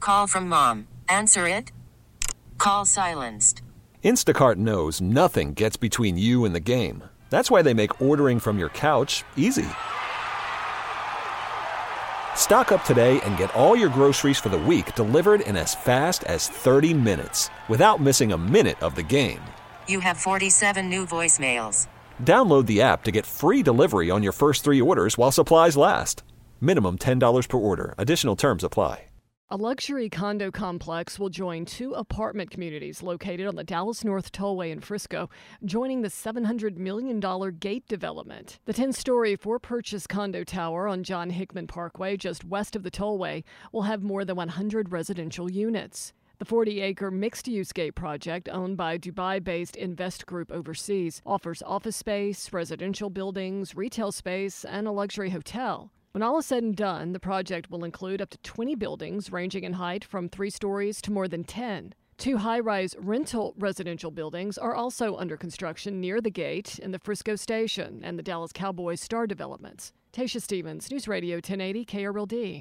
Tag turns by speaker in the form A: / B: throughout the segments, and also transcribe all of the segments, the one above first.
A: call from mom. Answer it. Call silenced.
B: Instacart knows nothing gets between you and the game. That's why they make ordering from your couch easy. Stock up today and get all your groceries for the week delivered in as fast as 30 minutes without missing a minute of the game.
A: You have 47 new voicemails.
B: Download the app to get free delivery on your first 3 orders while supplies last. Minimum $10 per order. Additional terms apply.
C: A luxury condo complex will join 2 apartment communities located on the Dallas North Tollway in Frisco, joining the $700 million Gate development. The 10-story for-purchase condo tower on John Hickman Parkway, just west of the Tollway, will have more than 100 residential units. The 40-acre mixed-use Gate project, owned by Dubai-based Invest Group Overseas, offers office space, residential buildings, retail space, and a luxury hotel. When all is said and done, the project will include up to 20 buildings ranging in height from 3 stories to more than 10. 2 high-rise rental residential buildings are also under construction near the Gate in the Frisco Station and the Dallas Cowboys Star developments. Tasha Stevens, News Radio 1080 KRLD.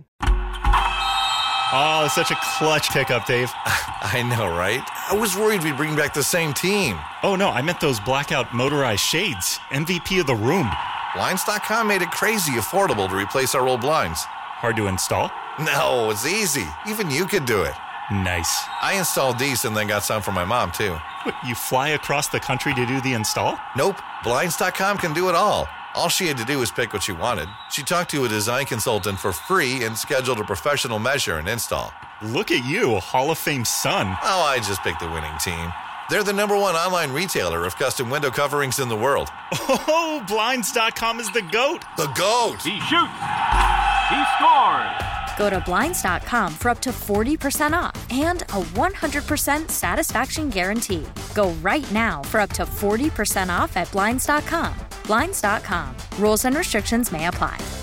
D: Oh, it's such a clutch pickup, Dave.
E: I know, right? I was worried we'd bring back the same team.
D: Oh, no, I meant those blackout motorized shades. MVP of the room.
E: Blinds.com made it crazy affordable to replace our old blinds.
D: Hard to install?
E: No, it's easy. Even you could do it.
D: Nice.
E: I installed these and then got some for my mom, too.
D: What, you fly across the country to do the install?
E: Nope. Blinds.com can do it all. All she had to do was pick what she wanted. She talked to a design consultant for free and scheduled a professional measure and install.
D: Look at you, Hall of Fame son.
E: Oh, I just picked the winning team. They're the #1 online retailer of custom window coverings in the world.
D: Oh, Blinds.com is the GOAT.
E: The GOAT!
F: He shoots. He scores.
G: Go to Blinds.com for up to 40% off and a 100% satisfaction guarantee. Go right now for up to 40% off at Blinds.com. Blinds.com. Rules and restrictions may apply.